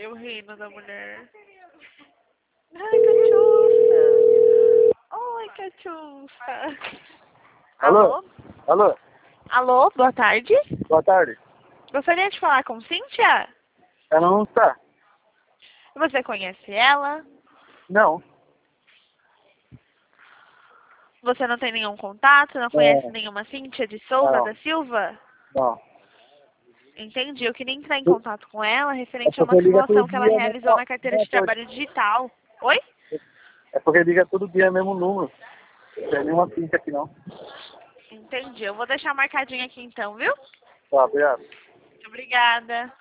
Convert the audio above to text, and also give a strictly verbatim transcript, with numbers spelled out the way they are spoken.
cachorro rindo da mulher. Ai, cachuça. Oi, cachuça. Alô? Alô? Alô? Alô, boa tarde. Boa tarde. Gostaria de falar com Cíntia? Ela não está? Você conhece ela? Não. Você não tem nenhum contato? Não conhece nenhuma Cíntia de Souza Não. da Silva? Não. Entendi. Eu queria entrar em contato com ela É referente a porque uma liga simulação todo que ela dia, né? realizou na carteira de Não, trabalho digital. Oi? é porque liga todo dia mesmo número. Não tem nenhuma pinta aqui não. Entendi. Eu vou deixar marcadinho aqui então, viu? Tá, obrigado. Muito obrigada.